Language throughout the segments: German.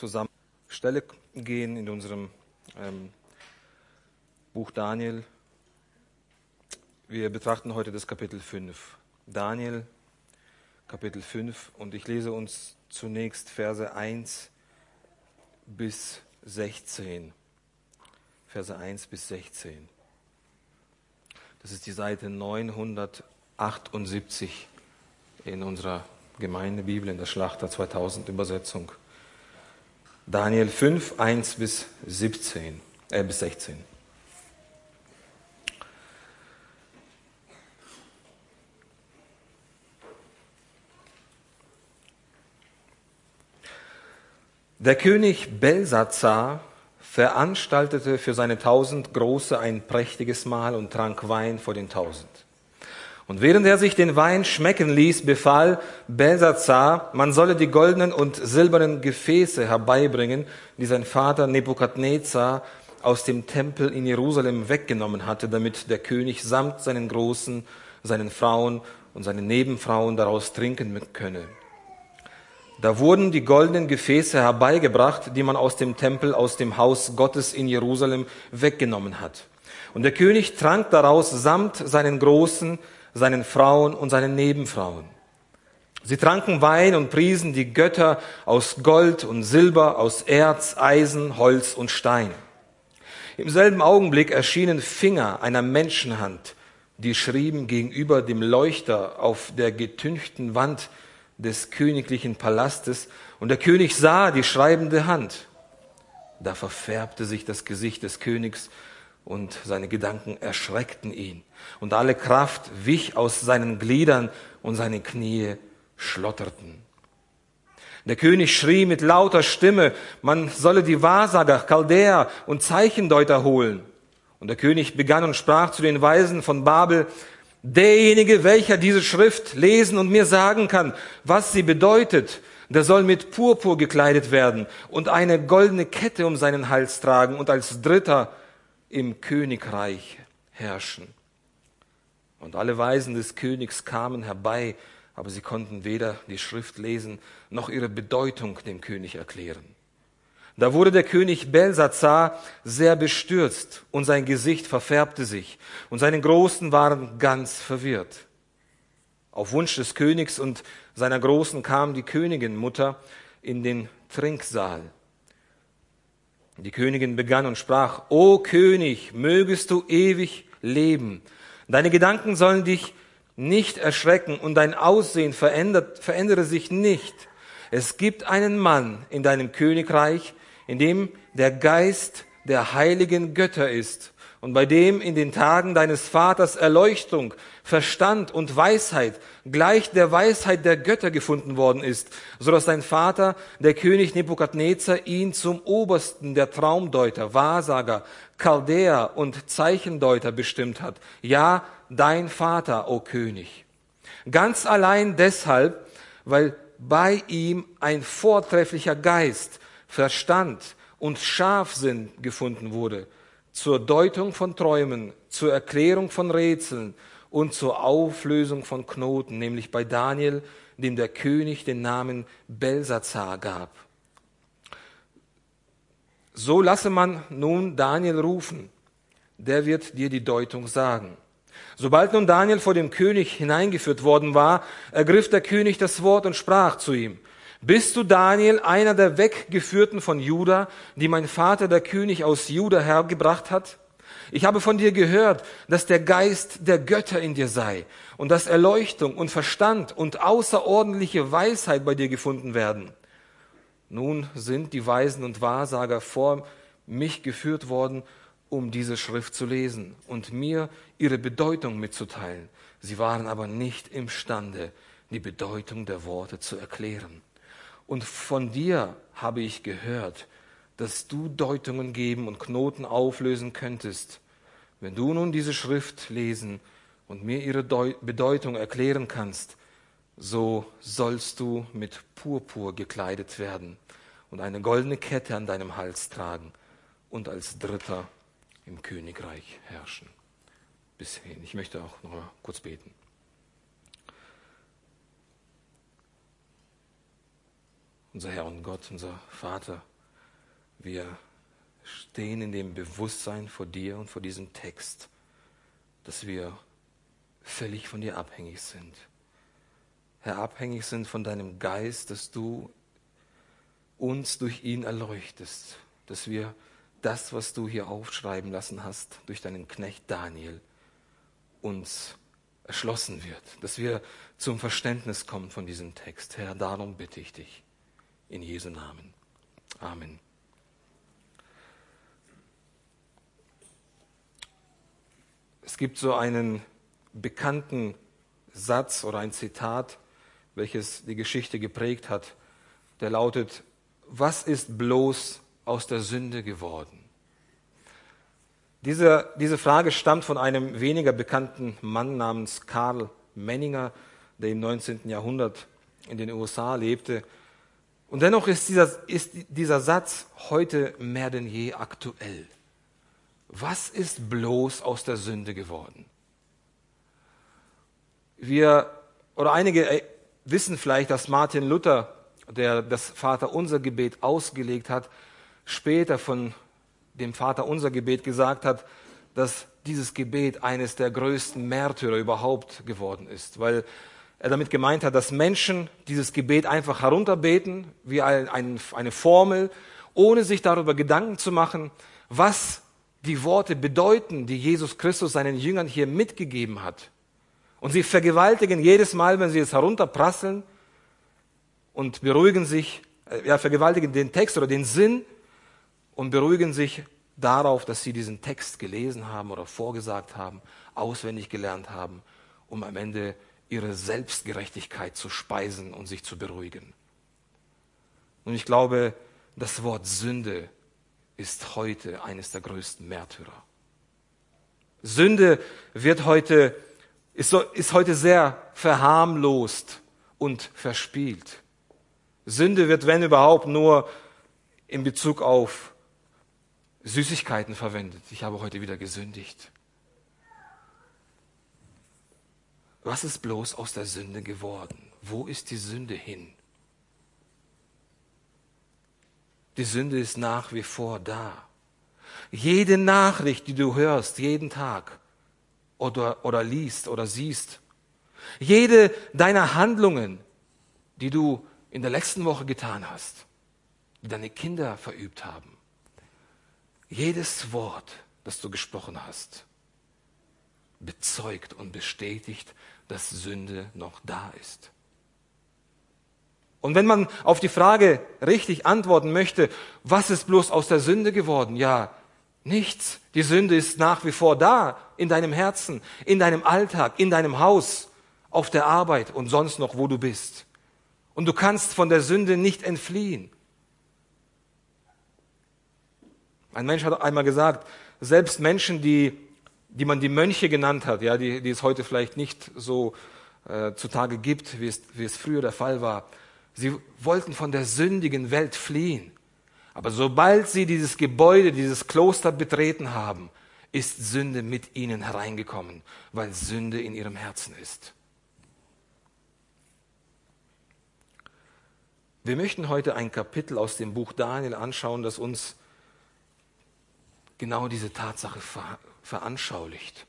zusammen Stelle gehen in unserem Buch Daniel. Wir betrachten heute das Kapitel 5. Daniel, Kapitel 5. Und ich lese uns zunächst Verse 1 bis 16. Verse 1 bis 16. Das ist die Seite 978 in unserer Gemeindebibel, in der Schlachter 2000 Übersetzung. Daniel 5, 1 bis 16. Der König Belsazar veranstaltete für seine 1000 Große ein prächtiges Mahl und trank Wein vor den 1000. Und während er sich den Wein schmecken ließ, befahl Belsazar, man solle die goldenen und silbernen Gefäße herbeibringen, die sein Vater Nebukadnezar aus dem Tempel in Jerusalem weggenommen hatte, damit der König samt seinen Großen, seinen Frauen und seinen Nebenfrauen daraus trinken könne. Da wurden die goldenen Gefäße herbeigebracht, die man aus dem Tempel, aus dem Haus Gottes in Jerusalem weggenommen hat. Und der König trank daraus samt seinen Großen, seinen Frauen und seinen Nebenfrauen. Sie tranken Wein und priesen die Götter aus Gold und Silber, aus Erz, Eisen, Holz und Stein. Im selben Augenblick erschienen Finger einer Menschenhand, die schrieben gegenüber dem Leuchter auf der getünchten Wand des königlichen Palastes, und der König sah die schreibende Hand. Da verfärbte sich das Gesicht des Königs und seine Gedanken erschreckten ihn. Und alle Kraft wich aus seinen Gliedern und seine Knie schlotterten. Der König schrie mit lauter Stimme, man solle die Wahrsager, Chaldäer und Zeichendeuter holen. Und der König begann und sprach zu den Weisen von Babel, derjenige, welcher diese Schrift lesen und mir sagen kann, was sie bedeutet, der soll mit Purpur gekleidet werden und eine goldene Kette um seinen Hals tragen und als Dritter im Königreich herrschen. Und alle Weisen des Königs kamen herbei, aber sie konnten weder die Schrift lesen, noch ihre Bedeutung dem König erklären. Da wurde der König Belsazar sehr bestürzt und sein Gesicht verfärbte sich und seine Großen waren ganz verwirrt. Auf Wunsch des Königs und seiner Großen kam die Königinmutter in den Trinksaal. Die Königin begann und sprach, O König, mögest du ewig leben. Deine Gedanken sollen dich nicht erschrecken und dein Aussehen verändere sich nicht. Es gibt einen Mann in deinem Königreich, in dem der Geist der heiligen Götter ist und bei dem in den Tagen deines Vaters Erleuchtung, Verstand und Weisheit gleich der Weisheit der Götter gefunden worden ist, so dass dein Vater, der König Nebukadnezar, ihn zum Obersten der Traumdeuter, Wahrsager, Chaldäer und Zeichendeuter bestimmt hat. Ja, dein Vater, o König. Ganz allein deshalb, weil bei ihm ein vortrefflicher Geist, Verstand und Scharfsinn gefunden wurde, zur Deutung von Träumen, zur Erklärung von Rätseln und zur Auflösung von Knoten, nämlich bei Daniel, dem der König den Namen Belsazar gab. So lasse man nun Daniel rufen, der wird dir die Deutung sagen. Sobald nun Daniel vor dem König hineingeführt worden war, ergriff der König das Wort und sprach zu ihm, bist du, Daniel, einer der Weggeführten von Juda, die mein Vater, der König aus Juda, hergebracht hat? Ich habe von dir gehört, dass der Geist der Götter in dir sei und dass Erleuchtung und Verstand und außerordentliche Weisheit bei dir gefunden werden. Nun sind die Weisen und Wahrsager vor mich geführt worden, um diese Schrift zu lesen und mir ihre Bedeutung mitzuteilen. Sie waren aber nicht imstande, die Bedeutung der Worte zu erklären. Und von dir habe ich gehört, dass du Deutungen geben und Knoten auflösen könntest. Wenn du nun diese Schrift lesen und mir ihre Bedeutung erklären kannst, so sollst du mit Purpur gekleidet werden und eine goldene Kette an deinem Hals tragen und als Dritter im Königreich herrschen. Bis hierhin. Ich möchte auch noch mal kurz beten. Unser Herr und Gott, unser Vater, Wir stehen in dem Bewusstsein vor dir und vor diesem Text, dass wir völlig von dir abhängig sind. Herr, abhängig sind von deinem Geist, dass du uns durch ihn erleuchtest, dass wir das, was du hier aufschreiben lassen hast, durch deinen Knecht Daniel, uns erschlossen wird, dass wir zum Verständnis kommen von diesem Text. Herr, darum bitte ich dich, in Jesu Namen. Amen. Es gibt so einen bekannten Satz oder ein Zitat, welches die Geschichte geprägt hat, der lautet: Was ist bloß aus der Sünde geworden? Diese Frage stammt von einem weniger bekannten Mann namens Karl Menninger, der im 19. Jahrhundert in den USA lebte. Und dennoch ist dieser Satz heute mehr denn je aktuell. Was ist bloß aus der Sünde geworden? Einige wissen vielleicht, dass Martin Luther, der das Vaterunser-Gebet ausgelegt hat, später von dem Vaterunser-Gebet gesagt hat, dass dieses Gebet eines der größten Märtyrer überhaupt geworden ist, weil er damit gemeint hat, dass Menschen dieses Gebet einfach herunterbeten, wie eine Formel, ohne sich darüber Gedanken zu machen, was die Worte bedeuten, die Jesus Christus seinen Jüngern hier mitgegeben hat. Und sie vergewaltigen jedes Mal, wenn sie es herunterprasseln und vergewaltigen den Text oder den Sinn und beruhigen sich darauf, dass sie diesen Text gelesen haben oder vorgesagt haben, auswendig gelernt haben, um am Ende ihre Selbstgerechtigkeit zu speisen und sich zu beruhigen. Und ich glaube, das Wort Sünde ist heute eines der größten Märtyrer. Sünde ist heute sehr verharmlost und verspielt. Sünde wird, wenn überhaupt, nur in Bezug auf Süßigkeiten verwendet. Ich habe heute wieder gesündigt. Was ist bloß aus der Sünde geworden? Wo ist die Sünde hin? Die Sünde ist nach wie vor da. Jede Nachricht, die du hörst, jeden Tag oder liest oder siehst, jede deiner Handlungen, die du in der letzten Woche getan hast, die deine Kinder verübt haben, jedes Wort, das du gesprochen hast, bezeugt und bestätigt, dass Sünde noch da ist. Und wenn man auf die Frage richtig antworten möchte, was ist bloß aus der Sünde geworden? Ja, nichts. Die Sünde ist nach wie vor da, in deinem Herzen, in deinem Alltag, in deinem Haus, auf der Arbeit und sonst noch, wo du bist. Und du kannst von der Sünde nicht entfliehen. Ein Mensch hat einmal gesagt, selbst Menschen, die man die Mönche genannt hat, ja, die es heute vielleicht nicht so zutage gibt, wie es früher der Fall war, sie wollten von der sündigen Welt fliehen. Aber sobald sie dieses Gebäude, dieses Kloster betreten haben, ist Sünde mit ihnen hereingekommen, weil Sünde in ihrem Herzen ist. Wir möchten heute ein Kapitel aus dem Buch Daniel anschauen, das uns genau diese Tatsache veranschaulicht,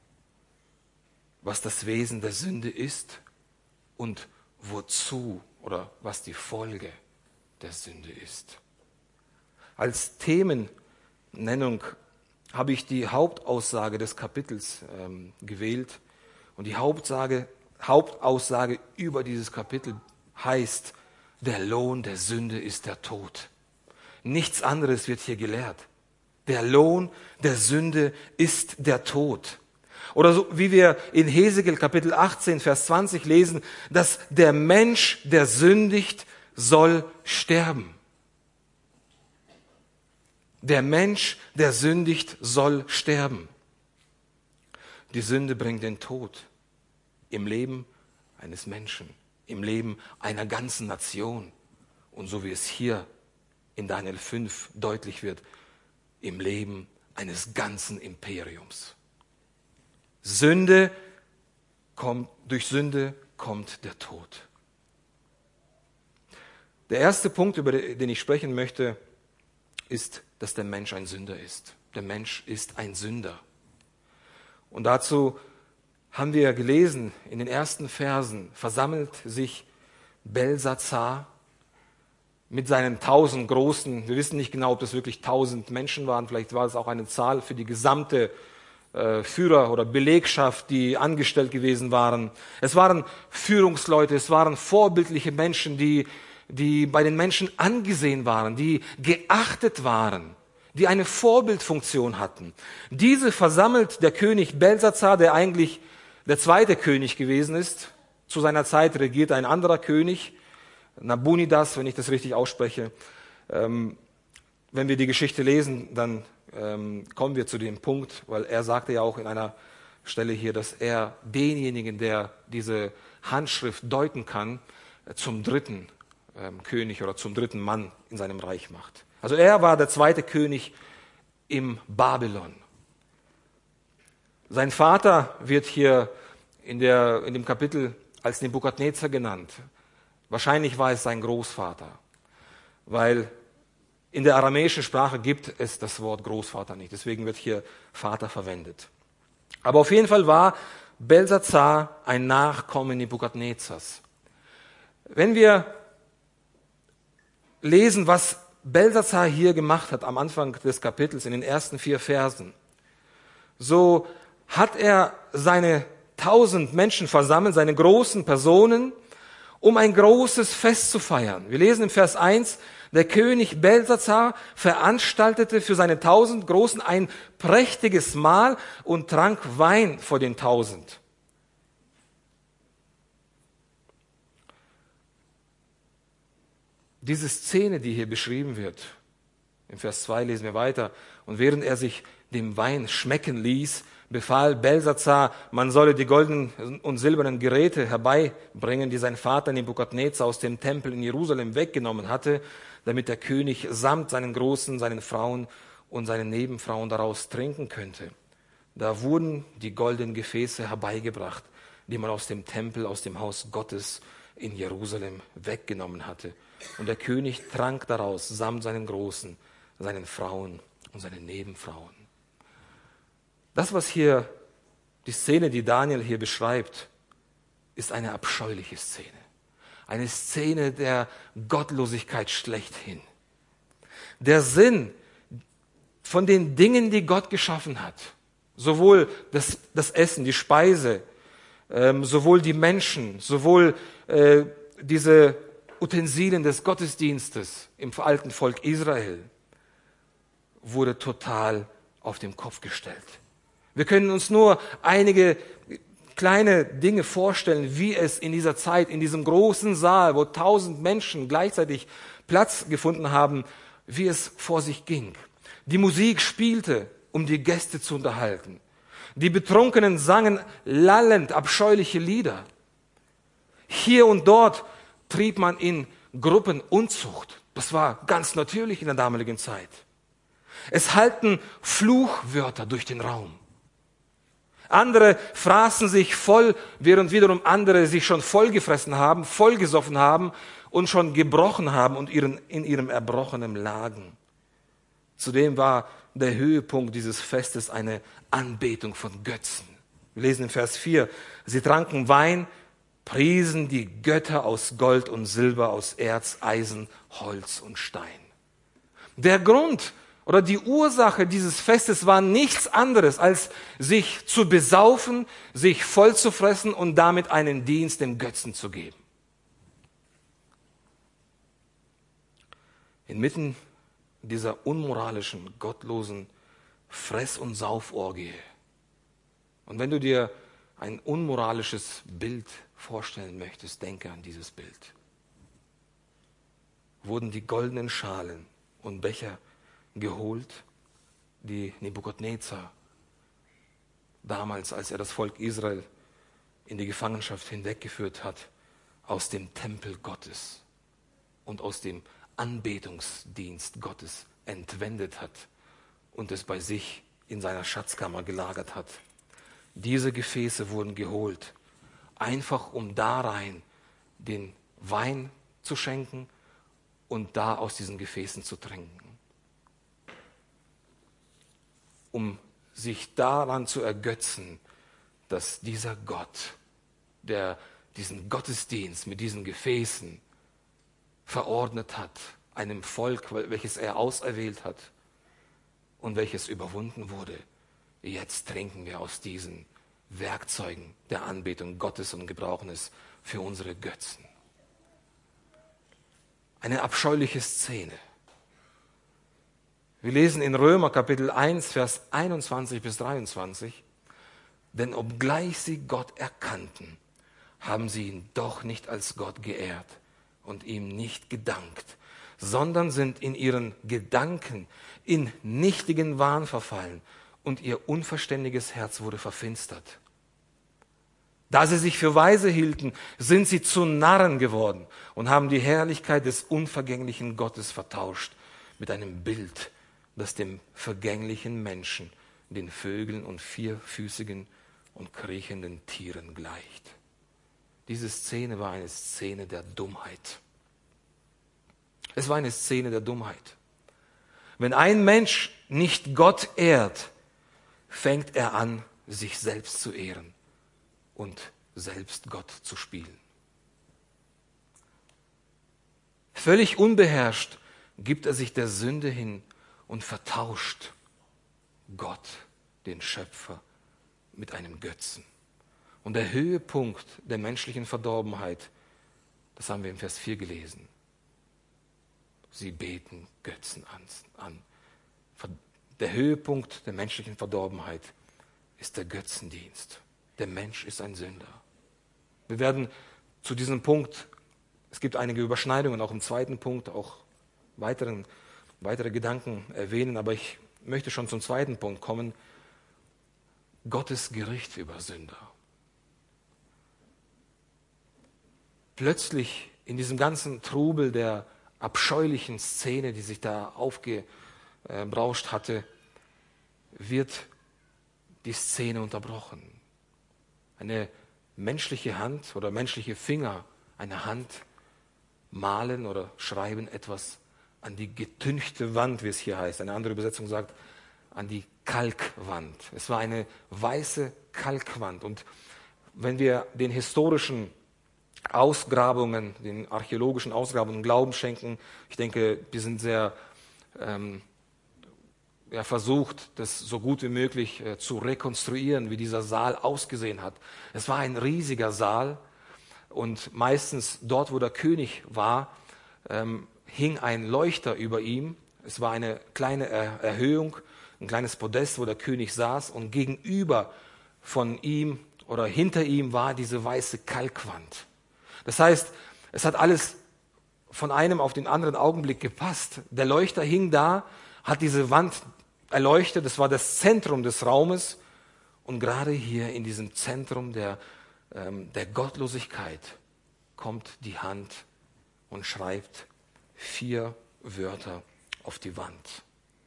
was das Wesen der Sünde ist und wozu oder was die Folge der Sünde ist. Als Themennennung habe ich die Hauptaussage des Kapitels gewählt. Und die Hauptaussage über dieses Kapitel heißt: Der Lohn der Sünde ist der Tod. Nichts anderes wird hier gelehrt. Der Lohn der Sünde ist der Tod. Oder so wie wir in Hesekiel Kapitel 18, Vers 20 lesen, dass der Mensch, der sündigt, soll sterben. Der Mensch, der sündigt, soll sterben. Die Sünde bringt den Tod im Leben eines Menschen, im Leben einer ganzen Nation. Und so wie es hier in Daniel 5 deutlich wird, im Leben eines ganzen Imperiums. Durch Sünde kommt der Tod. Der erste Punkt, über den ich sprechen möchte, ist, dass der Mensch ein Sünder ist. Der Mensch ist ein Sünder. Und dazu haben wir gelesen, in den ersten Versen versammelt sich Belsatzar mit seinen 1000 Großen. Wir wissen nicht genau, ob das wirklich 1000 Menschen waren. Vielleicht war es auch eine Zahl für die gesamte Führer oder Belegschaft, die angestellt gewesen waren. Es waren Führungsleute, es waren vorbildliche Menschen, die bei den Menschen angesehen waren, die geachtet waren, die eine Vorbildfunktion hatten. Diese versammelt der König Belsatzar, der eigentlich der zweite König gewesen ist. Zu seiner Zeit regiert ein anderer König, Nabonidas, wenn ich das richtig ausspreche. Wenn wir die Geschichte lesen, dann kommen wir zu dem Punkt, weil er sagte ja auch in einer Stelle hier, dass er denjenigen, der diese Handschrift deuten kann, zum dritten König oder zum dritten Mann in seinem Reich macht. Also er war der zweite König im Babylon. Sein Vater wird hier in dem Kapitel als Nebukadnezar genannt. Wahrscheinlich war es sein Großvater, weil in der aramäischen Sprache gibt es das Wort Großvater nicht. Deswegen wird hier Vater verwendet. Aber auf jeden Fall war Belsatzar ein Nachkomme Nebukadnezars. Wenn wir lesen, was Belsatzar hier gemacht hat am Anfang des Kapitels, in den ersten 4 Versen, so hat er seine 1000 Menschen versammelt, seine großen Personen, um ein großes Fest zu feiern. Wir lesen im Vers 1, der König Belsatzar veranstaltete für seine 1000 Großen ein prächtiges Mahl und trank Wein vor den 1000. Diese Szene, die hier beschrieben wird, im Vers 2 lesen wir weiter, und während er sich dem Wein schmecken ließ, befahl Belsatzar, man solle die goldenen und silbernen Geräte herbeibringen, die sein Vater Nebukadnezar aus dem Tempel in Jerusalem weggenommen hatte, damit der König samt seinen Großen, seinen Frauen und seinen Nebenfrauen daraus trinken könnte. Da wurden die goldenen Gefäße herbeigebracht, die man aus dem Tempel, aus dem Haus Gottes in Jerusalem weggenommen hatte. Und der König trank daraus samt seinen Großen, seinen Frauen und seinen Nebenfrauen. Das, was hier, die Szene, die Daniel hier beschreibt, ist eine abscheuliche Szene. Eine Szene der Gottlosigkeit schlechthin. Der Sinn von den Dingen, die Gott geschaffen hat, sowohl das Essen, die Speise, sowohl die Menschen, sowohl diese Utensilien des Gottesdienstes im alten Volk Israel, wurde total auf den Kopf gestellt. Wir können uns nur einige kleine Dinge vorstellen, wie es in dieser Zeit, in diesem großen Saal, wo 1000 Menschen gleichzeitig Platz gefunden haben, wie es vor sich ging. Die Musik spielte, um die Gäste zu unterhalten. Die Betrunkenen sangen lallend abscheuliche Lieder. Hier und dort trieb man in Gruppen Unzucht. Das war ganz natürlich in der damaligen Zeit. Es hallten Fluchwörter durch den Raum. Andere fraßen sich voll, während wiederum andere sich schon vollgefressen haben, vollgesoffen haben und schon gebrochen haben und in ihrem Erbrochenen lagen. Zudem war der Höhepunkt dieses Festes eine Anbetung von Götzen. Wir lesen in Vers 4, sie tranken Wein, priesen die Götter aus Gold und Silber, aus Erz, Eisen, Holz und Stein. Der Grund oder die Ursache dieses Festes war nichts anderes, als sich zu besaufen, sich voll zu fressen und damit einen Dienst dem Götzen zu geben. Inmitten dieser unmoralischen, gottlosen Fress- und Sauforgie. Und wenn du dir ein unmoralisches Bild vorstellen möchtest, denke an dieses Bild. Wurden die goldenen Schalen und Becher geholt, die Nebukadnezar damals, als er das Volk Israel in die Gefangenschaft hinweggeführt hat, aus dem Tempel Gottes und aus dem Anbetungsdienst Gottes entwendet hat und es bei sich in seiner Schatzkammer gelagert hat. Diese Gefäße wurden geholt, einfach um darein den Wein zu schenken und da aus diesen Gefäßen zu trinken. um sich daran zu ergötzen, dass dieser Gott, der diesen Gottesdienst mit diesen Gefäßen verordnet hat, einem Volk, welches er auserwählt hat und welches überwunden wurde, jetzt trinken wir aus diesen Werkzeugen der Anbetung Gottes und gebrauchen es für unsere Götzen. Eine abscheuliche Szene. Wir lesen in Römer Kapitel 1, Vers 21 bis 23, denn obgleich sie Gott erkannten, haben sie ihn doch nicht als Gott geehrt und ihm nicht gedankt, sondern sind in ihren Gedanken in nichtigen Wahn verfallen und ihr unverständiges Herz wurde verfinstert. Da sie sich für weise hielten, sind sie zu Narren geworden und haben die Herrlichkeit des unvergänglichen Gottes vertauscht mit einem Bild, das dem vergänglichen Menschen, den Vögeln und vierfüßigen und kriechenden Tieren gleicht. Diese Szene war eine Szene der Dummheit. Es war eine Szene der Dummheit. Wenn ein Mensch nicht Gott ehrt, fängt er an, sich selbst zu ehren und selbst Gott zu spielen. Völlig unbeherrscht gibt er sich der Sünde hin und vertauscht Gott, den Schöpfer, mit einem Götzen. Und der Höhepunkt der menschlichen Verdorbenheit, das haben wir im Vers 4 gelesen. Sie beten Götzen an. Der Höhepunkt der menschlichen Verdorbenheit ist der Götzendienst. Der Mensch ist ein Sünder. Wir werden zu diesem Punkt, es gibt einige Überschneidungen, auch im zweiten Punkt, auch weitere Gedanken erwähnen, aber ich möchte schon zum zweiten Punkt kommen. Gottes Gericht über Sünder. Plötzlich in diesem ganzen Trubel der abscheulichen Szene, die sich da aufgebrauscht hatte, wird die Szene unterbrochen. Eine menschliche Hand oder menschliche Finger, eine Hand malen oder schreiben etwas an die getünchte Wand, wie es hier heißt. Eine andere Übersetzung sagt, an die Kalkwand. Es war eine weiße Kalkwand. Und wenn wir den historischen Ausgrabungen, den archäologischen Ausgrabungen Glauben schenken, ich denke, die sind sehr versucht, das so gut wie möglich zu rekonstruieren, wie dieser Saal ausgesehen hat. Es war ein riesiger Saal und meistens dort, wo der König war, hing ein Leuchter über ihm. Es war eine kleine Erhöhung, ein kleines Podest, wo der König saß und gegenüber von ihm oder hinter ihm war diese weiße Kalkwand. Das heißt, es hat alles von einem auf den anderen Augenblick gepasst. Der Leuchter hing da, hat diese Wand erleuchtet, das war das Zentrum des Raumes und gerade hier in diesem Zentrum der Gottlosigkeit kommt die Hand und schreibt 4 Wörter auf die Wand.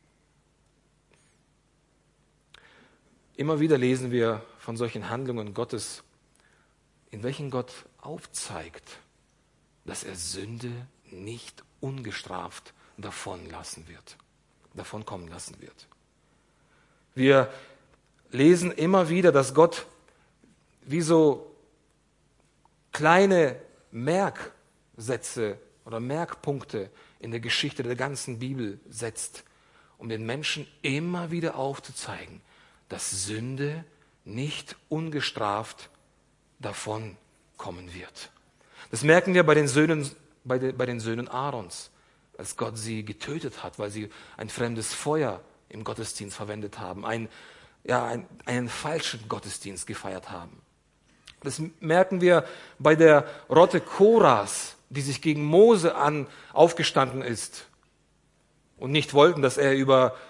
Immer wieder lesen wir von solchen Handlungen Gottes, in welchen Gott aufzeigt, dass er Sünde nicht ungestraft davon kommen lassen wird. Wir lesen immer wieder, dass Gott wie so kleine Merksätze oder Merkpunkte in der Geschichte der ganzen Bibel setzt, um den Menschen immer wieder aufzuzeigen, dass Sünde nicht ungestraft davon kommen wird. Das merken wir bei den Söhnen Aarons, als Gott sie getötet hat, weil sie ein fremdes Feuer im Gottesdienst verwendet haben, einen falschen Gottesdienst gefeiert haben. Das merken wir bei der Rotte Koras, die sich gegen Mose aufgestanden ist und nicht wollten, dass er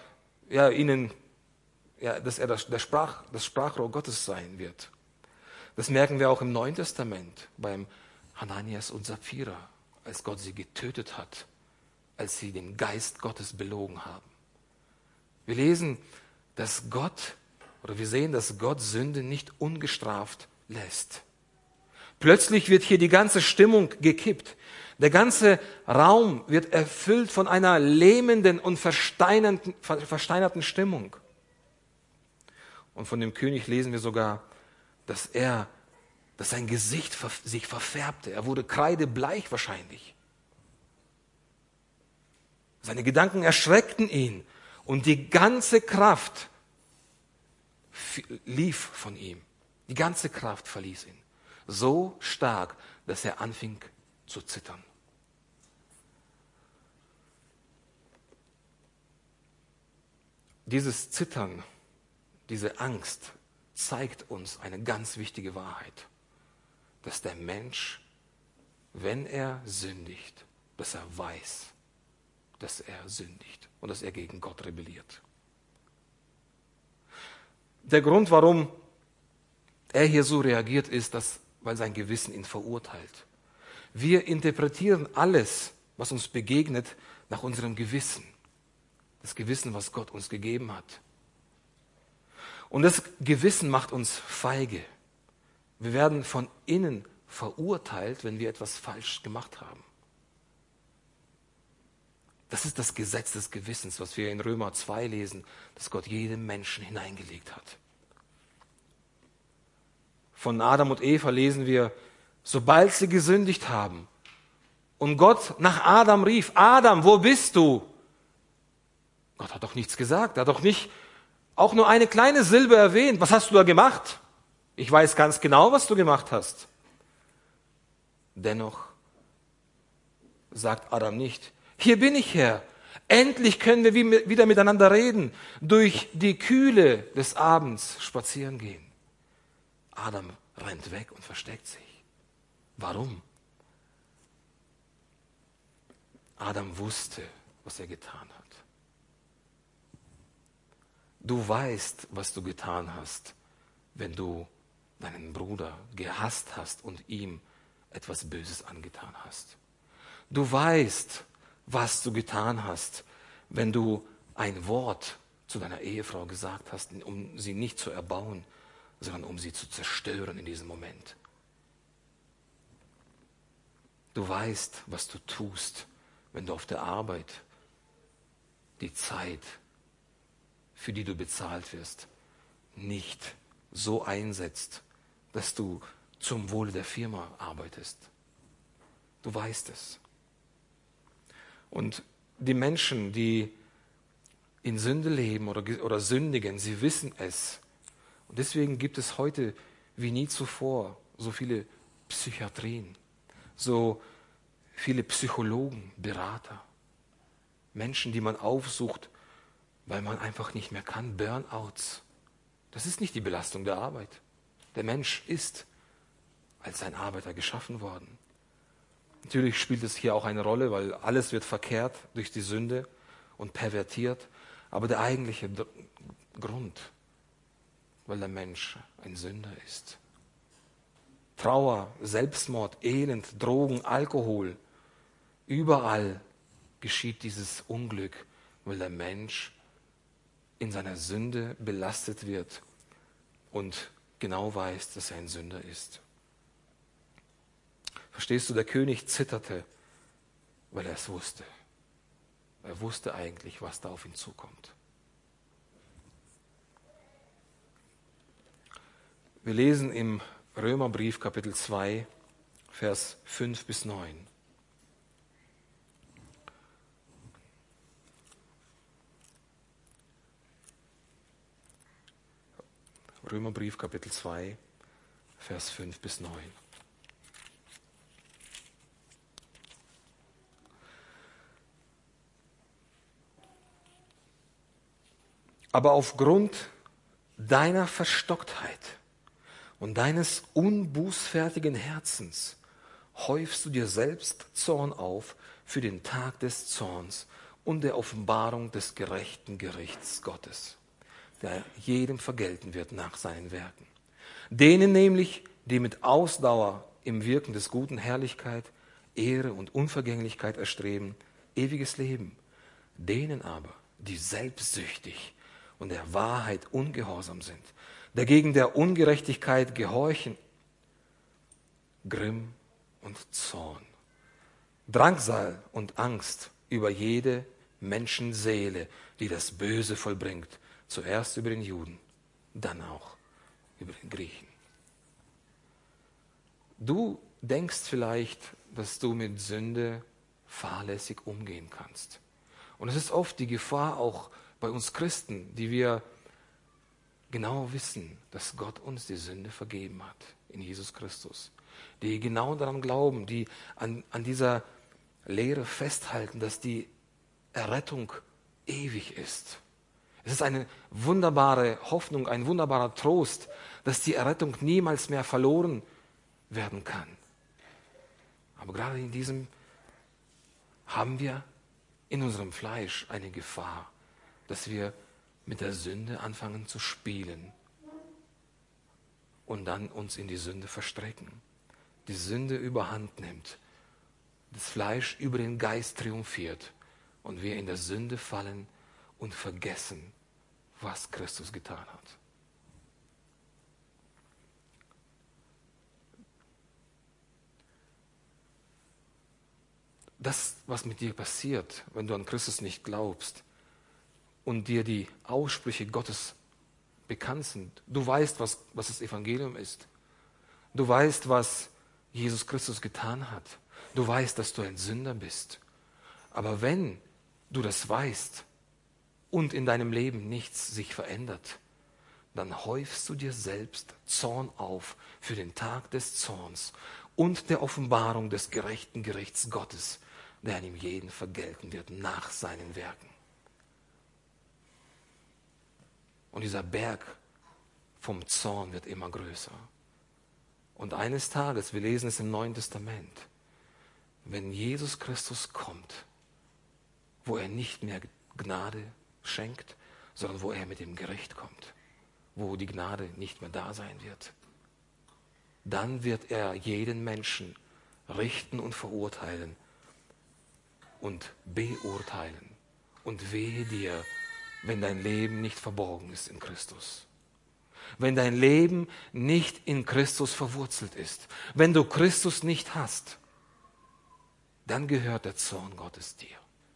das Sprachrohr Gottes sein wird. Das merken wir auch im Neuen Testament beim Hananias und Sapphira, als Gott sie getötet hat, als sie den Geist Gottes belogen haben. Wir sehen, dass Gott Sünde nicht ungestraft lässt. Plötzlich wird hier die ganze Stimmung gekippt. Der ganze Raum wird erfüllt von einer lähmenden und versteinerten Stimmung. Und von dem König lesen wir sogar, dass sein Gesicht sich verfärbte. Er wurde kreidebleich wahrscheinlich. Seine Gedanken erschreckten ihn und die ganze Kraft lief von ihm. Die ganze Kraft verließ ihn. So stark, dass er anfing zu zittern. Dieses Zittern, diese Angst zeigt uns eine ganz wichtige Wahrheit, dass der Mensch, wenn er sündigt, dass er weiß, dass er sündigt und dass er gegen Gott rebelliert. Der Grund, warum er hier so reagiert, ist, weil sein Gewissen ihn verurteilt. Wir interpretieren alles, was uns begegnet, nach unserem Gewissen. Das Gewissen, was Gott uns gegeben hat. Und das Gewissen macht uns feige. Wir werden von innen verurteilt, wenn wir etwas falsch gemacht haben. Das ist das Gesetz des Gewissens, was wir in Römer 2 lesen, das Gott jedem Menschen hineingelegt hat. Von Adam und Eva lesen wir, sobald sie gesündigt haben und Gott nach Adam rief, Adam, wo bist du? Gott hat doch nichts gesagt, er hat doch nicht auch nur eine kleine Silbe erwähnt. Was hast du da gemacht? Ich weiß ganz genau, was du gemacht hast. Dennoch sagt Adam nicht, hier bin ich, Herr. Endlich können wir wieder miteinander reden, durch die Kühle des Abends spazieren gehen. Adam rennt weg und versteckt sich. Warum? Adam wusste, was er getan hat. Du weißt, was du getan hast, wenn du deinen Bruder gehasst hast und ihm etwas Böses angetan hast. Du weißt, was du getan hast, wenn du ein Wort zu deiner Ehefrau gesagt hast, um sie nicht zu erbauen, sondern um sie zu zerstören in diesem Moment. Du weißt, was du tust, wenn du auf der Arbeit die Zeit, für die du bezahlt wirst, nicht so einsetzt, dass du zum Wohle der Firma arbeitest. Du weißt es. Und die Menschen, die in Sünde leben oder sündigen, sie wissen es. Und deswegen gibt es heute wie nie zuvor so viele Psychiatrien, so viele Psychologen, Berater, Menschen, die man aufsucht, weil man einfach nicht mehr kann, Burnouts. Das ist nicht die Belastung der Arbeit. Der Mensch ist als ein Arbeiter geschaffen worden. Natürlich spielt es hier auch eine Rolle, weil alles wird verkehrt durch die Sünde und pervertiert. Aber der eigentliche Grund, weil der Mensch ein Sünder ist. Trauer, Selbstmord, Elend, Drogen, Alkohol. Überall geschieht dieses Unglück, weil der Mensch in seiner Sünde belastet wird und genau weiß, dass er ein Sünder ist. Verstehst du, der König zitterte, weil er es wusste. Er wusste eigentlich, was da auf ihn zukommt. Wir lesen im Römerbrief Kapitel 2, Vers 5 bis 9. Römerbrief Kapitel 2, Vers 5 bis 9. Aber aufgrund deiner Verstocktheit und deines unbußfertigen Herzens häufst du dir selbst Zorn auf für den Tag des Zorns und der Offenbarung des gerechten Gerichts Gottes, der jedem vergelten wird nach seinen Werken. Denen nämlich, die mit Ausdauer im Wirken des Guten Herrlichkeit, Ehre und Unvergänglichkeit erstreben, ewiges Leben. Denen aber, die selbstsüchtig und der Wahrheit ungehorsam sind, dagegen der Ungerechtigkeit gehorchen, Grimm und Zorn, Drangsal und Angst über jede Menschenseele, die das Böse vollbringt, zuerst über den Juden dann auch über den Griechen. Du denkst vielleicht, dass du mit Sünde fahrlässig umgehen kannst. Und es ist oft die Gefahr auch bei uns Christen, die wir genau wissen, dass Gott uns die Sünde vergeben hat in Jesus Christus. Die genau daran glauben, die an dieser Lehre festhalten, dass die Errettung ewig ist. Es ist eine wunderbare Hoffnung, ein wunderbarer Trost, dass die Errettung niemals mehr verloren werden kann. Aber gerade in diesem haben wir in unserem Fleisch eine Gefahr, dass wir mit der Sünde anfangen zu spielen und dann uns in die Sünde verstricken. Die Sünde überhand nimmt, das Fleisch über den Geist triumphiert und wir in der Sünde fallen und vergessen, was Christus getan hat. Das, was mit dir passiert, wenn du an Christus nicht glaubst und dir die Aussprüche Gottes bekannt sind, du weißt, was das Evangelium ist. Du weißt, was Jesus Christus getan hat. Du weißt, dass du ein Sünder bist. Aber wenn du das weißt und in deinem Leben nichts sich verändert, dann häufst du dir selbst Zorn auf für den Tag des Zorns und der Offenbarung des gerechten Gerichts Gottes, der an ihm jeden vergelten wird nach seinen Werken. Und dieser Berg vom Zorn wird immer größer. Und eines Tages, wir lesen es im Neuen Testament, wenn Jesus Christus kommt, wo er nicht mehr Gnade schenkt, sondern wo er mit dem Gericht kommt, wo die Gnade nicht mehr da sein wird, dann wird er jeden Menschen richten und verurteilen und beurteilen. Und wehe dir, wenn dein Leben nicht verborgen ist in Christus. Wenn dein Leben nicht in Christus verwurzelt ist. Wenn du Christus nicht hast, dann gehört der Zorn Gottes dir.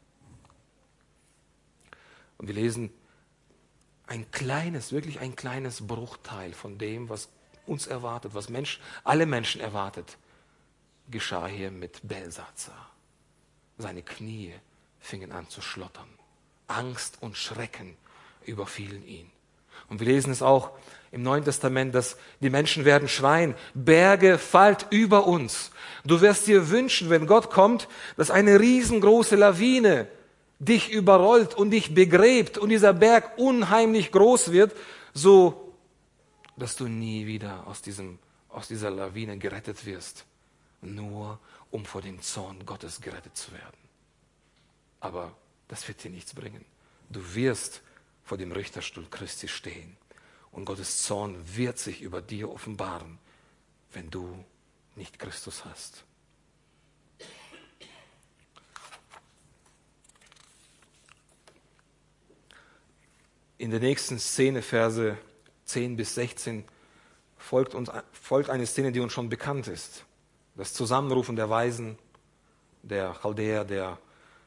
Und wir lesen wirklich ein kleines Bruchteil von dem, was uns erwartet, was alle Menschen erwartet, geschah hier mit Belsatzar. Seine Knie fingen an zu schlottern. Angst und Schrecken überfielen ihn. Und wir lesen es auch im Neuen Testament, dass die Menschen werden schreien, Berge, fallt über uns. Du wirst dir wünschen, wenn Gott kommt, dass eine riesengroße Lawine dich überrollt und dich begräbt und dieser Berg unheimlich groß wird, so dass du nie wieder aus dieser Lawine gerettet wirst, nur um vor dem Zorn Gottes gerettet zu werden. Aber das wird dir nichts bringen. Du wirst vor dem Richterstuhl Christi stehen und Gottes Zorn wird sich über dir offenbaren, wenn du nicht Christus hast. In der nächsten Szene, Verse 10 bis 16, folgt eine Szene, die uns schon bekannt ist. Das Zusammenrufen der Weisen, der Chaldäer, der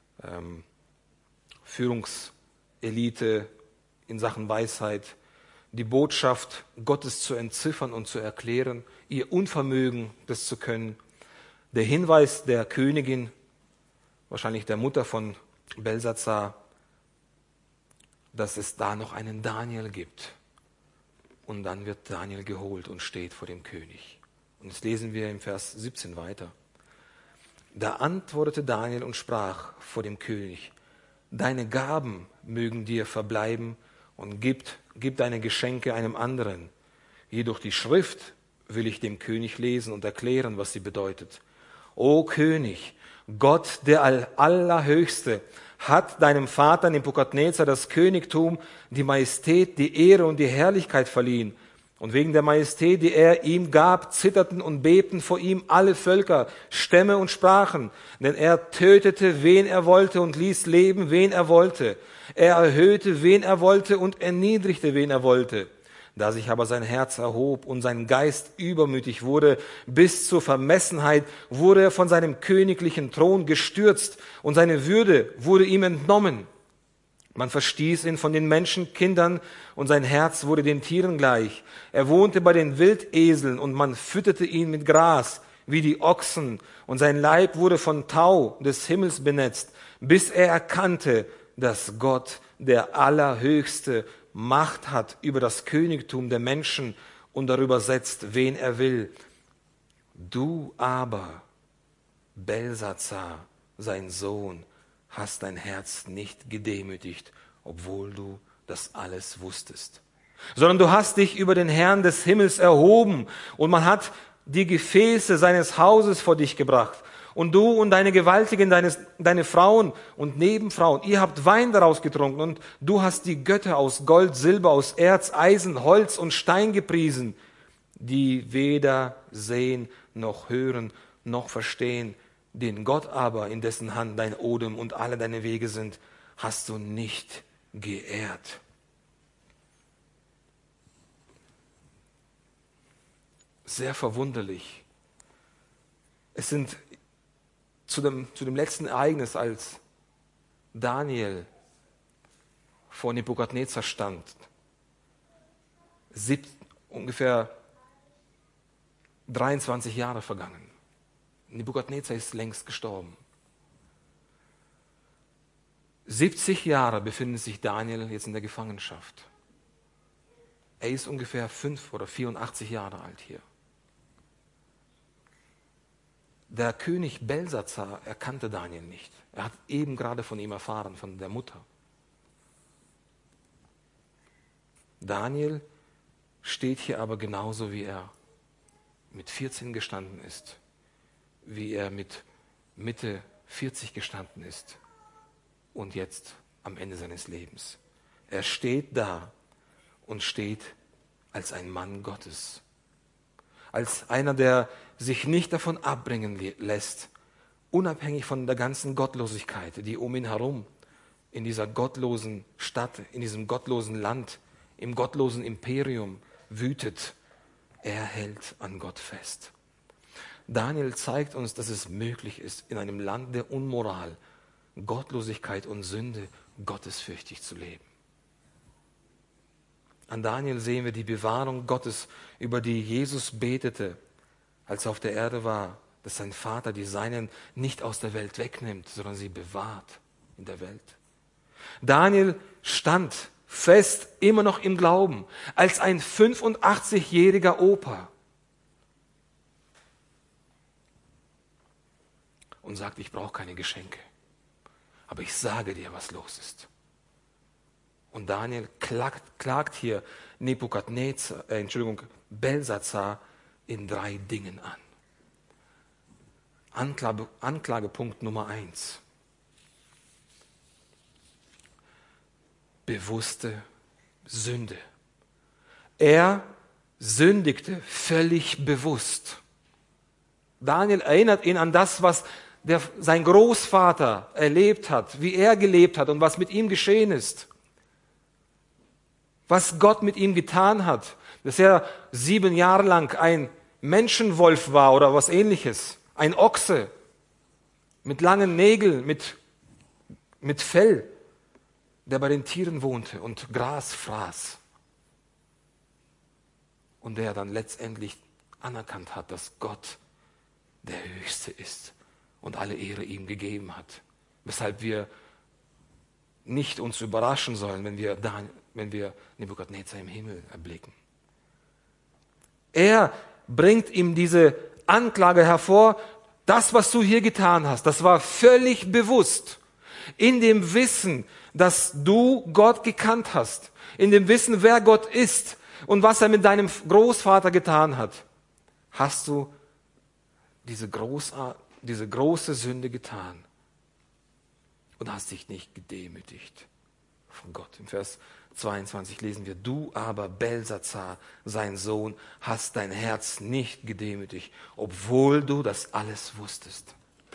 Führungselite in Sachen Weisheit, die Botschaft Gottes zu entziffern und zu erklären, ihr Unvermögen, das zu können, der Hinweis der Königin, wahrscheinlich der Mutter von Belsatzar, dass es da noch einen Daniel gibt. Und dann wird Daniel geholt und steht vor dem König. Und das lesen wir im Vers 17 weiter. Da antwortete Daniel und sprach vor dem König, deine Gaben mögen dir verbleiben und gib deine Geschenke einem anderen. Jedoch die Schrift will ich dem König lesen und erklären, was sie bedeutet. O König, Gott der Allerhöchste, hat deinem Vater Nebukadnezar das Königtum, die Majestät, die Ehre und die Herrlichkeit verliehen. Und wegen der Majestät, die er ihm gab, zitterten und bebten vor ihm alle Völker, Stämme und Sprachen. Denn er tötete, wen er wollte und ließ leben, wen er wollte. Er erhöhte, wen er wollte und erniedrigte, wen er wollte. Da sich aber sein Herz erhob und sein Geist übermütig wurde, bis zur Vermessenheit, wurde er von seinem königlichen Thron gestürzt und seine Würde wurde ihm entnommen. Man verstieß ihn von den Menschenkindern und sein Herz wurde den Tieren gleich. Er wohnte bei den Wildeseln und man fütterte ihn mit Gras wie die Ochsen und sein Leib wurde von Tau des Himmels benetzt, bis er erkannte, dass Gott, der Allerhöchste, Macht hat über das Königtum der Menschen und darüber setzt, wen er will. Du aber, Belsazar, sein Sohn, hast dein Herz nicht gedemütigt, obwohl du das alles wusstest, sondern du hast dich über den Herrn des Himmels erhoben und man hat die Gefäße seines Hauses vor dich gebracht. Und du und deine Gewaltigen, deine Frauen und Nebenfrauen, ihr habt Wein daraus getrunken und du hast die Götter aus Gold, Silber, aus Erz, Eisen, Holz und Stein gepriesen, die weder sehen noch hören noch verstehen. Den Gott aber, in dessen Hand dein Odem und alle deine Wege sind, hast du nicht geehrt. Sehr verwunderlich. Es sind zu dem letzten Ereignis, als Daniel vor Nebukadnezar stand, ungefähr 23 Jahre vergangen. Nebukadnezar ist längst gestorben. 70 Jahre befindet sich Daniel jetzt in der Gefangenschaft. Er ist ungefähr 5 oder 84 Jahre alt hier. Der König Belsazar erkannte Daniel nicht. Er hat eben gerade von ihm erfahren, von der Mutter. Daniel steht hier aber genauso, wie er mit 14 gestanden ist, wie er mit Mitte 40 gestanden ist und jetzt am Ende seines Lebens. Er steht da und steht als ein Mann Gottes, als einer, der sich nicht davon abbringen lässt, unabhängig von der ganzen Gottlosigkeit, die um ihn herum, in dieser gottlosen Stadt, in diesem gottlosen Land, im gottlosen Imperium wütet. Er hält an Gott fest. Daniel zeigt uns, dass es möglich ist, in einem Land der Unmoral, Gottlosigkeit und Sünde gottesfürchtig zu leben. An Daniel sehen wir die Bewahrung Gottes, über die Jesus betete, als er auf der Erde war, dass sein Vater die Seinen nicht aus der Welt wegnimmt, sondern sie bewahrt in der Welt. Daniel stand fest, immer noch im Glauben, als ein 85-jähriger Opa und sagt, ich brauche keine Geschenke, aber ich sage dir, was los ist. Und Daniel klagt hier Belsazar in 3 Dingen an. Anklagepunkt Nummer 1. Bewusste Sünde. Er sündigte völlig bewusst. Daniel erinnert ihn an das, was sein Großvater erlebt hat, wie er gelebt hat und was mit ihm geschehen ist. Was Gott mit ihm getan hat, dass er 7 Jahre lang ein Menschenwolf war oder was Ähnliches, ein Ochse mit langen Nägeln, mit Fell, der bei den Tieren wohnte und Gras fraß. Und der dann letztendlich anerkannt hat, dass Gott der Höchste ist und alle Ehre ihm gegeben hat. Weshalb wir nicht uns überraschen sollen, wenn wir Nebukadnezar im Himmel erblicken. Er bringt ihm diese Anklage hervor, das, was du hier getan hast, das war völlig bewusst. In dem Wissen, dass du Gott gekannt hast, in dem Wissen, wer Gott ist und was er mit deinem Großvater getan hat, hast du diese große Sünde getan und hast dich nicht gedemütigt von Gott. Im Vers 22 lesen wir, du aber, Belsazar, sein Sohn, hast dein Herz nicht gedemütigt, obwohl du das alles wusstest.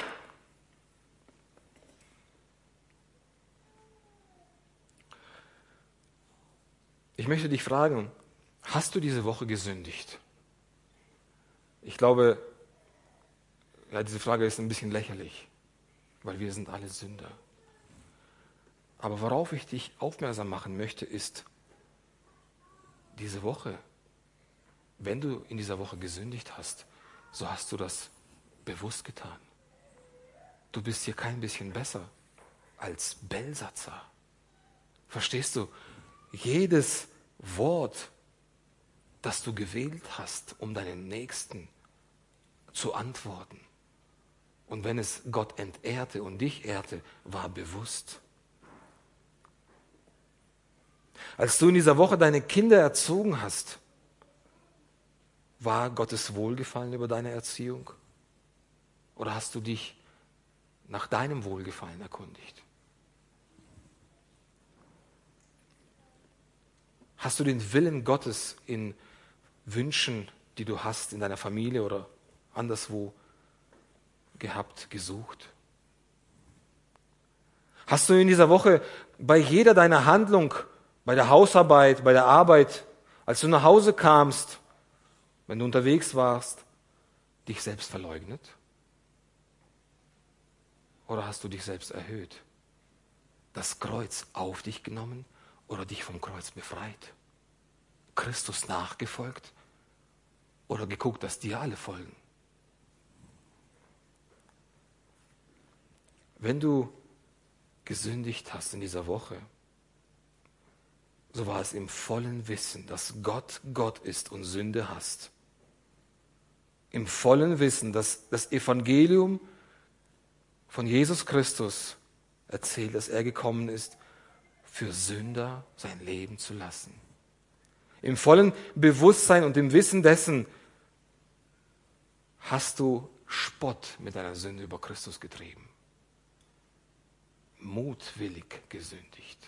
Ich möchte dich fragen, hast du diese Woche gesündigt? Ich glaube, diese Frage ist ein bisschen lächerlich, weil wir sind alle Sünder. Aber worauf ich dich aufmerksam machen möchte, ist diese Woche. Wenn du in dieser Woche gesündigt hast, so hast du das bewusst getan. Du bist hier kein bisschen besser als Belsatzer. Verstehst du? Jedes Wort, das du gewählt hast, um deinen Nächsten zu antworten, und wenn es Gott entehrte und dich ehrte, war bewusst. Als du in dieser Woche deine Kinder erzogen hast, war Gottes Wohlgefallen über deine Erziehung? Oder hast du dich nach deinem Wohlgefallen erkundigt? Hast du den Willen Gottes in Wünschen, die du hast in deiner Familie oder anderswo gehabt, gesucht? Hast du in dieser Woche bei jeder deiner Handlung, bei der Hausarbeit, bei der Arbeit, als du nach Hause kamst, wenn du unterwegs warst, dich selbst verleugnet? Oder hast du dich selbst erhöht? Das Kreuz auf dich genommen oder dich vom Kreuz befreit? Christus nachgefolgt oder geguckt, dass dir alle folgen? Wenn du gesündigt hast in dieser Woche, so war es im vollen Wissen, dass Gott Gott ist und Sünde hasst. Im vollen Wissen, dass das Evangelium von Jesus Christus erzählt, dass er gekommen ist, für Sünder sein Leben zu lassen. Im vollen Bewusstsein und im Wissen dessen hast du Spott mit deiner Sünde über Christus getrieben. Mutwillig gesündigt.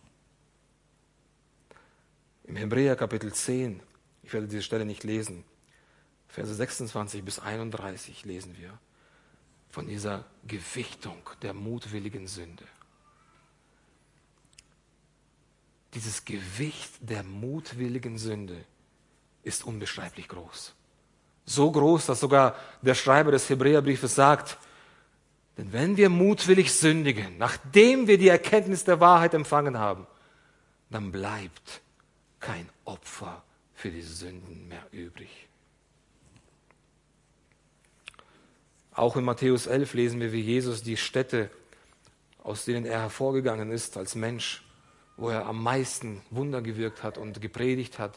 Im Hebräer Kapitel 10, ich werde diese Stelle nicht lesen, Verse 26 bis 31 lesen wir von dieser Gewichtung der mutwilligen Sünde. Dieses Gewicht der mutwilligen Sünde ist unbeschreiblich groß. So groß, dass sogar der Schreiber des Hebräerbriefes sagt, denn wenn wir mutwillig sündigen, nachdem wir die Erkenntnis der Wahrheit empfangen haben, dann bleibt kein Opfer für die Sünden mehr übrig. Auch in Matthäus 11 lesen wir, wie Jesus die Städte, aus denen er hervorgegangen ist als Mensch, wo er am meisten Wunder gewirkt hat und gepredigt hat,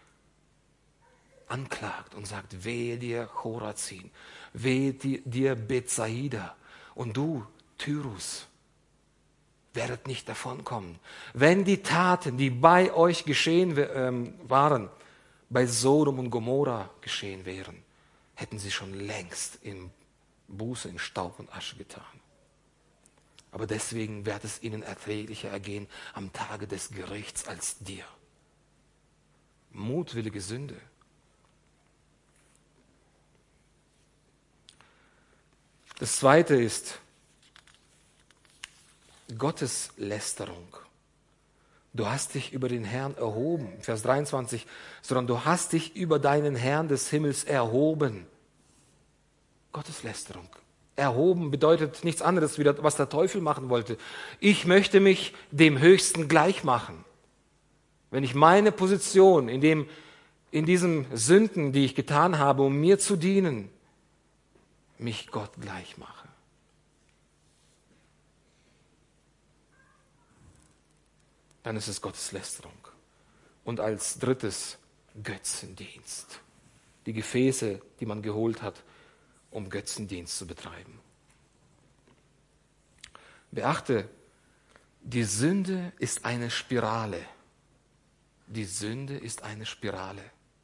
anklagt und sagt, wehe dir Chorazin, wehe dir Bethsaida und du Tyrus, werdet nicht davonkommen. Wenn die Taten, die bei euch geschehen waren, bei Sodom und Gomorra geschehen wären, hätten sie schon längst in Buße in Staub und Asche getan. Aber deswegen wird es ihnen erträglicher ergehen am Tage des Gerichts als dir. Mutwillige Sünde. Das zweite ist Gotteslästerung. Du hast dich über den Herrn erhoben, Vers 23, sondern du hast dich über deinen Herrn des Himmels erhoben. Gotteslästerung. Erhoben bedeutet nichts anderes, wie das, was der Teufel machen wollte. Ich möchte mich dem Höchsten gleich machen. Wenn ich meine Position in diesen Sünden, die ich getan habe, um mir zu dienen, mich Gott gleich mache. Dann ist es Gotteslästerung. Und als drittes Götzendienst. Die Gefäße, die man geholt hat, um Götzendienst zu betreiben. Beachte, die Sünde ist eine Spirale. Die Sünde ist eine Spirale.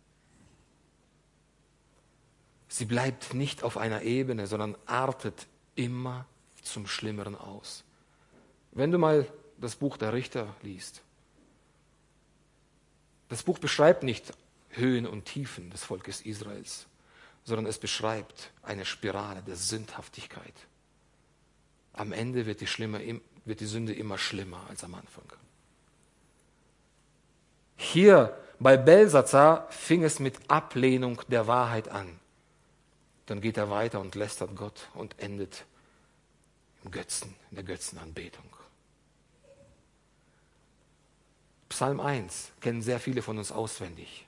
Sie bleibt nicht auf einer Ebene, sondern artet immer zum Schlimmeren aus. Wenn du mal das Buch der Richter liest, das Buch beschreibt nicht Höhen und Tiefen des Volkes Israels, sondern es beschreibt eine Spirale der Sündhaftigkeit. Am Ende wird die Sünde immer schlimmer als am Anfang. Hier bei Belsatzer fing es mit Ablehnung der Wahrheit an. Dann geht er weiter und lästert Gott und endet im Götzen, in der Götzenanbetung. Psalm 1 kennen sehr viele von uns auswendig.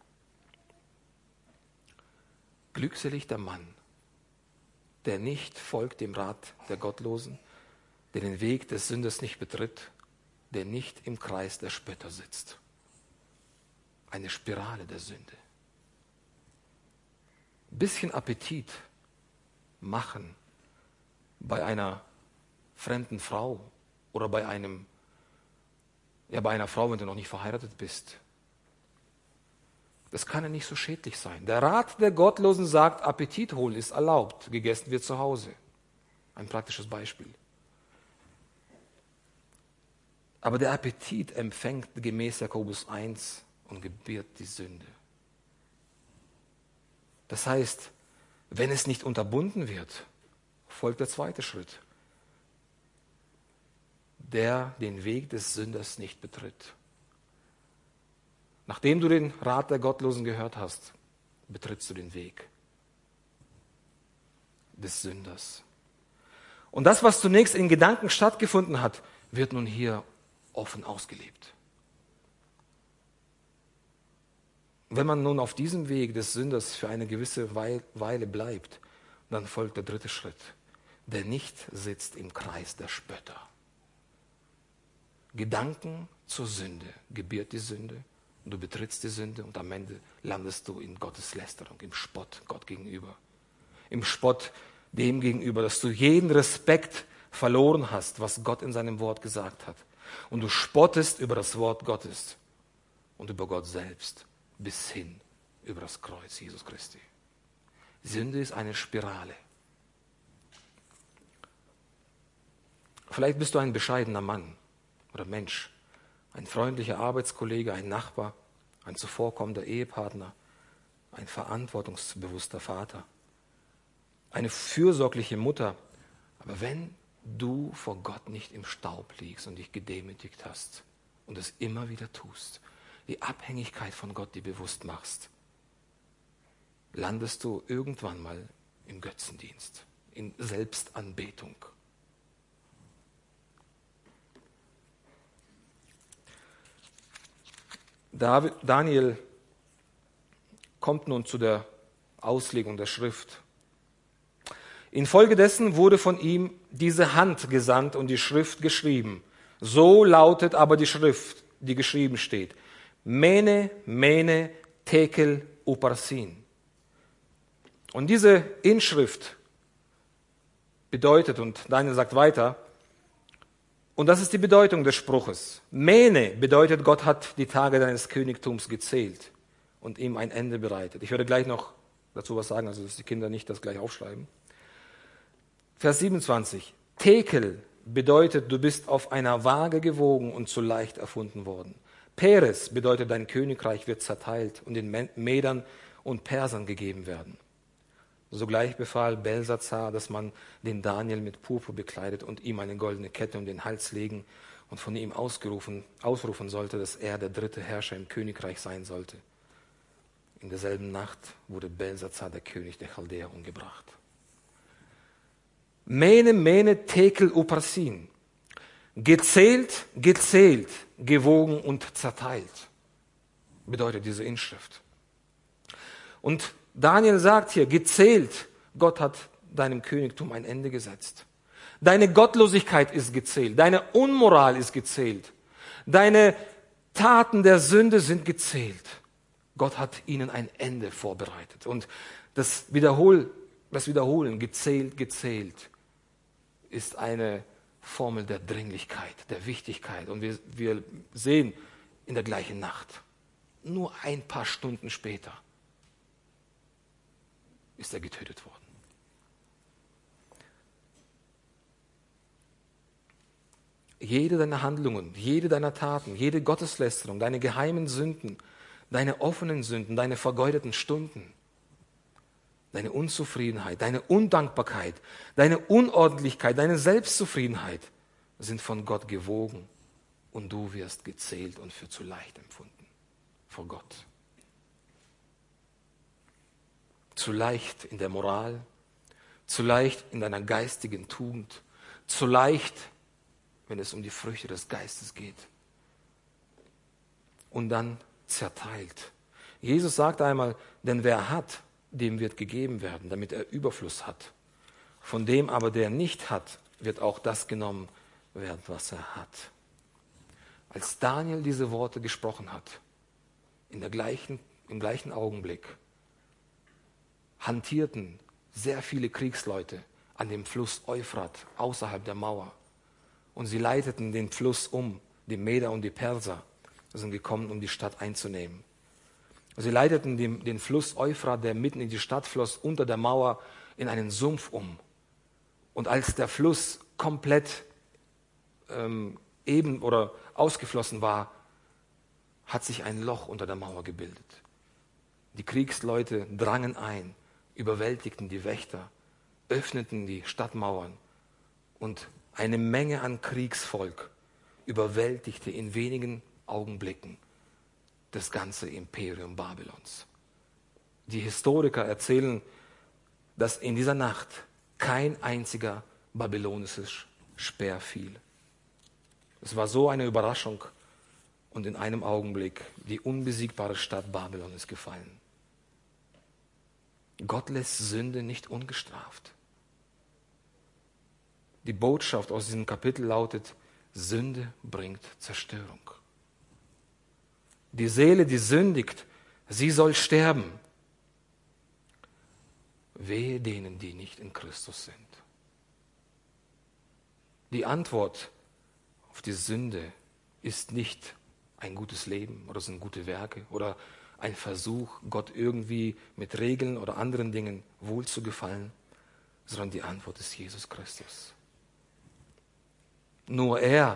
Glückselig der Mann, der nicht folgt dem Rat der Gottlosen, der den Weg des Sünders nicht betritt, der nicht im Kreis der Spötter sitzt. Eine Spirale der Sünde. Ein bisschen Appetit machen bei einer fremden Frau oder bei einer Frau, wenn du noch nicht verheiratet bist. Das kann ja nicht so schädlich sein. Der Rat der Gottlosen sagt, Appetit holen ist erlaubt, gegessen wird zu Hause. Ein praktisches Beispiel. Aber der Appetit empfängt gemäß Jakobus 1 und gebiert die Sünde. Das heißt, wenn es nicht unterbunden wird, folgt der zweite Schritt, der den Weg des Sünders nicht betritt. Nachdem du den Rat der Gottlosen gehört hast, betrittst du den Weg des Sünders. Und das, was zunächst in Gedanken stattgefunden hat, wird nun hier offen ausgelebt. Wenn man nun auf diesem Weg des Sünders für eine gewisse Weile bleibt, dann folgt der dritte Schritt, der nicht sitzt im Kreis der Spötter. Gedanken zur Sünde gebiert die Sünde, du betrittst die Sünde und am Ende landest du in Gotteslästerung, im Spott Gott gegenüber. Im Spott dem gegenüber, dass du jeden Respekt verloren hast, was Gott in seinem Wort gesagt hat. Und du spottest über das Wort Gottes und über Gott selbst bis hin über das Kreuz Jesus Christi. Sünde ist eine Spirale. Vielleicht bist du ein bescheidener Mann oder Mensch, ein freundlicher Arbeitskollege, ein Nachbar, ein zuvorkommender Ehepartner, ein verantwortungsbewusster Vater, eine fürsorgliche Mutter. Aber wenn du vor Gott nicht im Staub liegst und dich gedemütigt hast und es immer wieder tust, die Abhängigkeit von Gott dir bewusst machst, landest du irgendwann mal im Götzendienst, in Selbstanbetung. Daniel kommt nun zu der Auslegung der Schrift. Infolgedessen wurde von ihm diese Hand gesandt und die Schrift geschrieben. So lautet aber die Schrift, die geschrieben steht. Mene, mene, tekel, uparsin. Und diese Inschrift bedeutet, und Daniel sagt weiter, und das ist die Bedeutung des Spruches. Mene bedeutet, Gott hat die Tage deines Königtums gezählt und ihm ein Ende bereitet. Ich werde gleich noch dazu was sagen, also dass die Kinder nicht das gleich aufschreiben. Vers 27. Tekel bedeutet, du bist auf einer Waage gewogen und zu leicht erfunden worden. Peres bedeutet, dein Königreich wird zerteilt und den Medern und Persern gegeben werden. Sogleich befahl Belsazar, dass man den Daniel mit Purpur bekleidet und ihm eine goldene Kette um den Hals legen und von ihm ausrufen sollte, dass er der dritte Herrscher im Königreich sein sollte. In derselben Nacht wurde Belsazar, der König der Chaldäer, umgebracht. Mene, mene, tekel, uparsin. Gezählt, gezählt, gewogen und zerteilt, bedeutet diese Inschrift. Und Daniel sagt hier, gezählt, Gott hat deinem Königtum ein Ende gesetzt. Deine Gottlosigkeit ist gezählt, deine Unmoral ist gezählt, deine Taten der Sünde sind gezählt. Gott hat ihnen ein Ende vorbereitet. Und das Wiederholen, gezählt, gezählt, ist eine Formel der Dringlichkeit, der Wichtigkeit. Und wir sehen in der gleichen Nacht, nur ein paar Stunden später, ist er getötet worden. Jede deiner Handlungen, jede deiner Taten, jede Gotteslästerung, deine geheimen Sünden, deine offenen Sünden, deine vergeudeten Stunden, deine Unzufriedenheit, deine Undankbarkeit, deine Unordentlichkeit, deine Selbstzufriedenheit sind von Gott gewogen und du wirst gezählt und für zu leicht empfunden vor Gott. Zu leicht in der Moral, zu leicht in deiner geistigen Tugend, zu leicht, wenn es um die Früchte des Geistes geht. und dann zerteilt. Jesus sagt einmal, denn wer hat, dem wird gegeben werden, damit er Überfluss hat. Von dem aber, der nicht hat, wird auch das genommen werden, was er hat. Als Daniel diese Worte gesprochen hat, im gleichen Augenblick hantierten sehr viele Kriegsleute an dem Fluss Euphrat außerhalb der Mauer. Und sie leiteten den Fluss um, die Meder und die Perser sind gekommen, um die Stadt einzunehmen. Sie leiteten den Fluss Euphrat, der mitten in die Stadt floss, unter der Mauer in einen Sumpf um. Und als der Fluss komplett eben oder ausgeflossen war, hat sich ein Loch unter der Mauer gebildet. Die Kriegsleute drangen ein, überwältigten die Wächter, öffneten die Stadtmauern und eine Menge an Kriegsvolk überwältigte in wenigen Augenblicken das ganze Imperium Babylons. Die Historiker erzählen, dass in dieser Nacht kein einziger babylonischer Speer fiel. Es war so eine Überraschung und in einem Augenblick die unbesiegbare Stadt Babylon ist gefallen. Gott lässt Sünde nicht ungestraft. Die Botschaft aus diesem Kapitel lautet, Sünde bringt Zerstörung. Die Seele, die sündigt, sie soll sterben. Wehe denen, die nicht in Christus sind. Die Antwort auf die Sünde ist nicht ein gutes Leben oder sind gute Werke oder ein Versuch, Gott irgendwie mit Regeln oder anderen Dingen wohlzugefallen, sondern die Antwort ist Jesus Christus. Nur er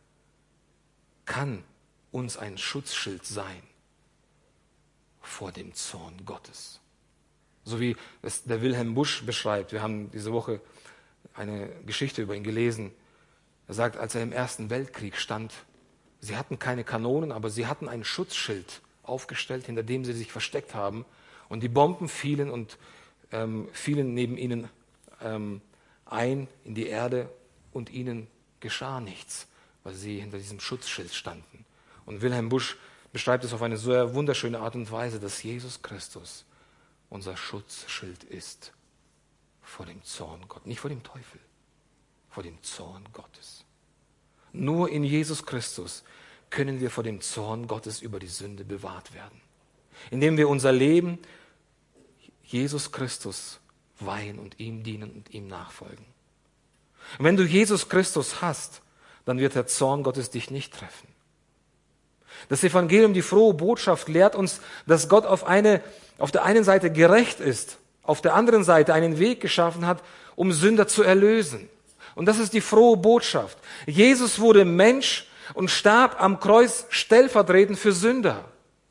kann uns ein Schutzschild sein vor dem Zorn Gottes. So wie es der Wilhelm Busch beschreibt. Wir haben diese Woche eine Geschichte über ihn gelesen. Er sagt, als er im Ersten Weltkrieg stand, sie hatten keine Kanonen, aber sie hatten ein Schutzschild aufgestellt, hinter dem sie sich versteckt haben. Und die Bomben fielen und fielen neben ihnen ein in die Erde und ihnen geschah nichts, weil sie hinter diesem Schutzschild standen. Und Wilhelm Busch beschreibt es auf eine sehr wunderschöne Art und Weise, dass Jesus Christus unser Schutzschild ist vor dem Zorn Gottes, nicht vor dem Teufel, vor dem Zorn Gottes. Nur in Jesus Christus können wir vor dem Zorn Gottes über die Sünde bewahrt werden, indem wir unser Leben Jesus Christus weihen und ihm dienen und ihm nachfolgen. Und wenn du Jesus Christus hast, dann wird der Zorn Gottes dich nicht treffen. Das Evangelium, die frohe Botschaft, lehrt uns, dass Gott auf der einen Seite gerecht ist, auf der anderen Seite einen Weg geschaffen hat, um Sünder zu erlösen. Und das ist die frohe Botschaft. Jesus wurde Mensch und starb am Kreuz stellvertretend für Sünder.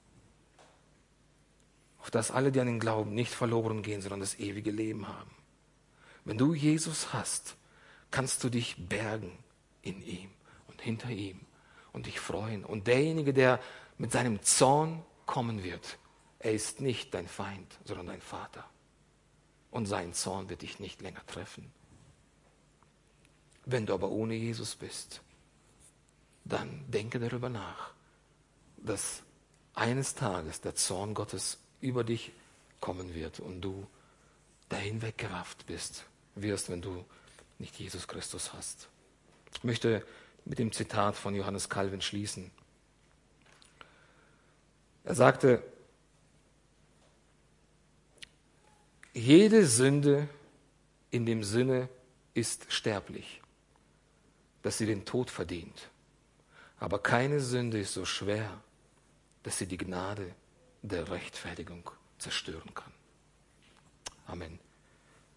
Auf dass alle, die an ihn glauben, nicht verloren gehen, sondern das ewige Leben haben. Wenn du Jesus hast, kannst du dich bergen in ihm und hinter ihm und dich freuen. Und derjenige, der mit seinem Zorn kommen wird, er ist nicht dein Feind, sondern dein Vater. Und sein Zorn wird dich nicht länger treffen. Wenn du aber ohne Jesus bist, dann denke darüber nach, dass eines Tages der Zorn Gottes über dich kommen wird und du dahin weggerafft wirst, wenn du nicht Jesus Christus hast. Ich möchte mit dem Zitat von Johannes Calvin schließen. Er sagte, jede Sünde in dem Sinne ist sterblich, dass sie den Tod verdient. Aber keine Sünde ist so schwer, dass sie die Gnade der Rechtfertigung zerstören kann. Amen.